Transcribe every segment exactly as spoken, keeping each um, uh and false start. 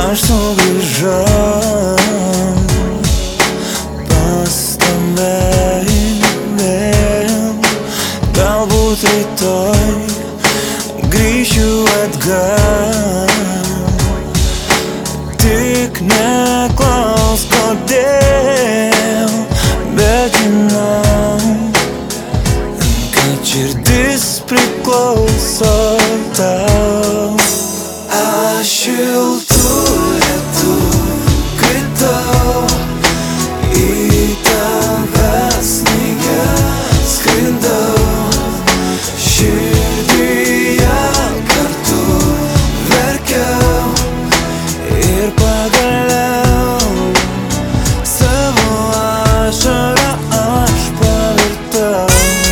aš sugrįžau pas tave vėl. Galbūt rytoj grįšiu atgal, tik neklausk kodėl, bet žinau, kad širdis priklauso tau. Aš šiltu lietu kritau, į tave sniege skrendau, širdyje kartu verkiau ir pagaliau savo ašarą aš pavirtau.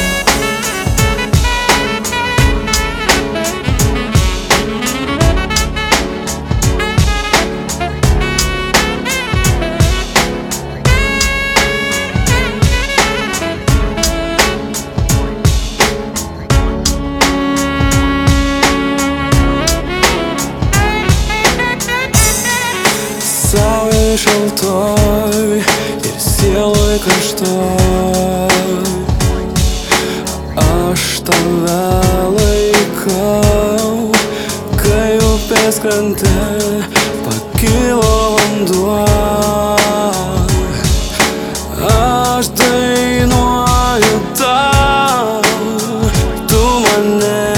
Saulė šaltoj ir sieloj karštoj, aš tave laikau, kai upės krante pakilo vanduo. Aš dainuoju tau, tu mane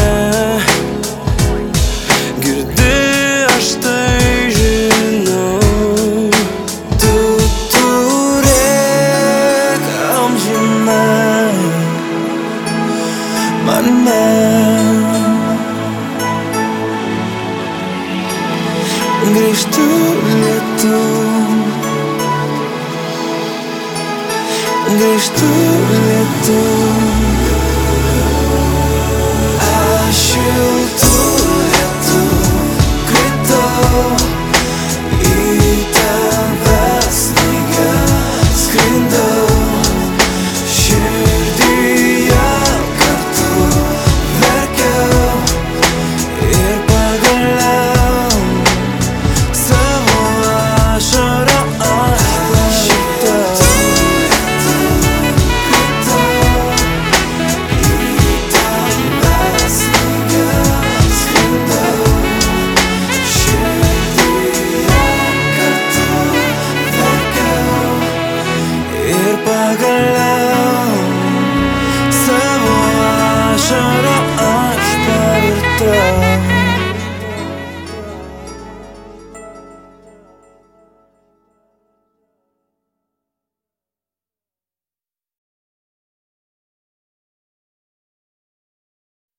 girdi, aš tai žinau. Grįžtu lietu, grįžtu lietu, aš šiltu lietu kritau, į tave sniege skrendau, širdyje kartu verkiau ir pagaliau savo ašarą aš pavirtau. Pagaliau savo ašarą aš pavirtau.